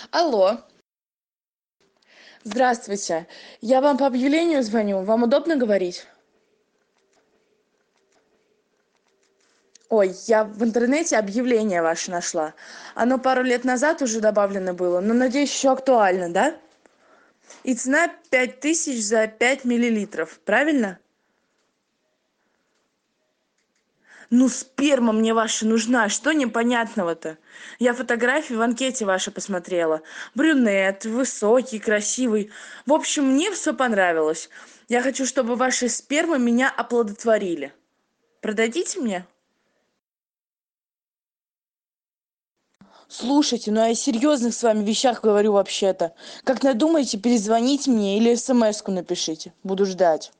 Алло, здравствуйте. Я вам по объявлению звоню. Вам удобно говорить? Ой, я в интернете объявление ваше нашла. Оно пару лет назад уже добавлено было, но, надеюсь, еще актуально, да? И цена 5000 за 5 миллилитров, правильно? Ну, сперма мне ваша нужна, что непонятного-то? Я фотографии в анкете ваши посмотрела. Брюнет, высокий, красивый. В общем, мне все понравилось. Я хочу, чтобы ваши спермы меня оплодотворили. Продадите мне? Слушайте, ну я о серьезных с вами вещах говорю вообще-то. Как надумаете, перезвоните мне или смс-ку напишите. Буду ждать.